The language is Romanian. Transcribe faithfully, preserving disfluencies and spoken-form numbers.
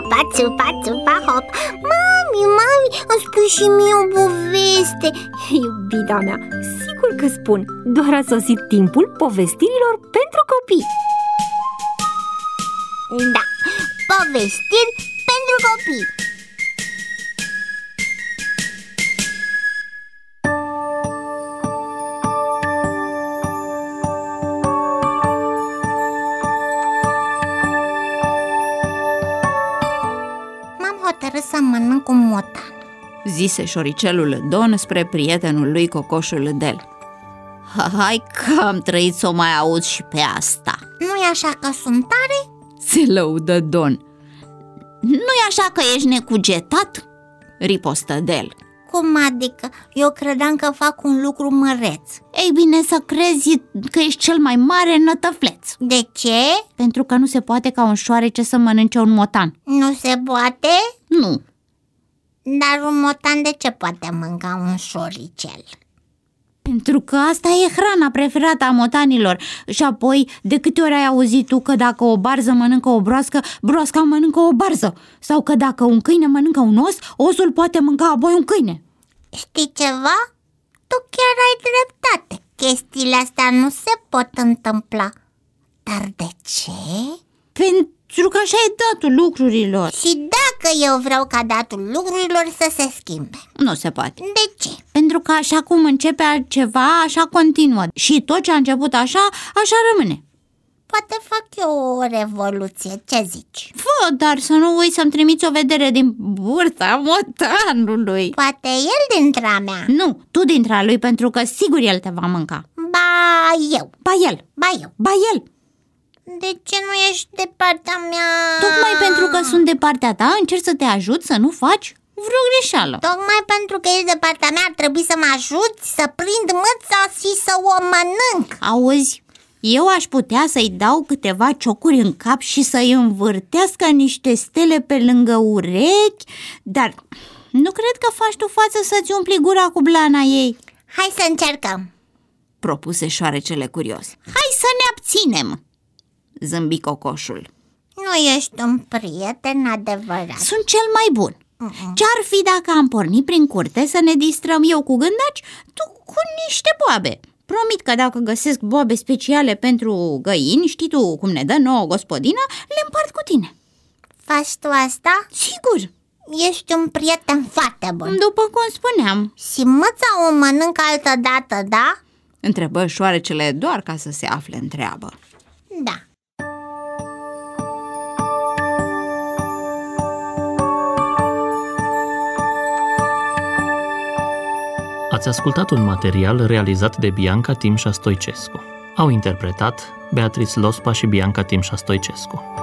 țupa, țupa, țupa, hop. Mami, mami, îmi spui și mie o poveste. Iubita mea, sigur că spun. Doar a sosit timpul povestirilor pentru copii. Da, povestiri pentru copii. M-am hotărât să mănânc un motan, zise șoricelul Don spre prietenul lui cocoșul Del. Hai că am trăit să o mai aud și pe asta. Nu-i așa că sunt tare? Se lăudă Don. Nu-i așa că ești necugetat? Ripostă Del. Cum adică? Eu credeam că fac un lucru măreț. Ei bine, să crezi că ești cel mai mare nătăfleț. De ce? Pentru că nu se poate ca un șoarece să mănânce un motan. Nu se poate? Nu. Dar un motan de ce poate mânca un șoricel? Pentru că asta e hrana preferată a motanilor. Și apoi, de câte ori ai auzit tu că dacă o barză mănâncă o broască, broasca mănâncă o barză? Sau că dacă un câine mănâncă un os, osul poate mânca apoi un câine? Știi ceva? Tu chiar ai dreptate. Chestiile astea nu se pot întâmpla. Dar de ce? Pentru că așa e datul lucrurilor. Și dacă eu vreau ca datul lucrurilor să se schimbe? Nu se poate. De ce? Pentru că așa cum începe altceva, așa continuă. Și tot ce a început așa, așa rămâne. Poate fac eu o revoluție, ce zici? Fă, dar să nu uiți să-mi trimiți o vedere din burta motanului. Poate el dintre-a mea. Nu, tu dintre-a lui, pentru că sigur el te va mânca. Ba eu. Ba el. Ba eu. Ba el. De ce nu ești de partea mea? Tocmai pentru că sunt de partea ta, încerc să te ajut să nu faci vreo greșeală. Tocmai pentru că ești de partea mea, ar trebui să mă ajuți să prind mâța și să o mănânc. Auzi, eu aș putea să-i dau câteva ciocuri în cap și să-i învârtească niște stele pe lângă urechi, dar nu cred că faci tu față să-ți umpli gura cu blana ei. Hai să încercăm, propuse șoarecele curios. Hai să ne abținem, zâmbi cocoșul. Nu ești un prieten adevărat. Sunt cel mai bun. uh-uh. Ce-ar fi dacă am pornit prin curte să ne distrăm eu cu gândaci, tu cu niște boabe? Promit că dacă găsesc boabe speciale pentru găini, știi tu cum ne dă nouă gospodină, le împart cu tine. Faci tu asta? Sigur. Ești un prieten foarte bun. După cum spuneam. Și măța o mănânc altă dată, da? Întrebă șoarecele doar ca să se afle în treabă. Da. Ați ascultat un material realizat de Bianca Timșa Stoicescu. Au interpretat Beatrice Lospa și Bianca Timșa Stoicescu.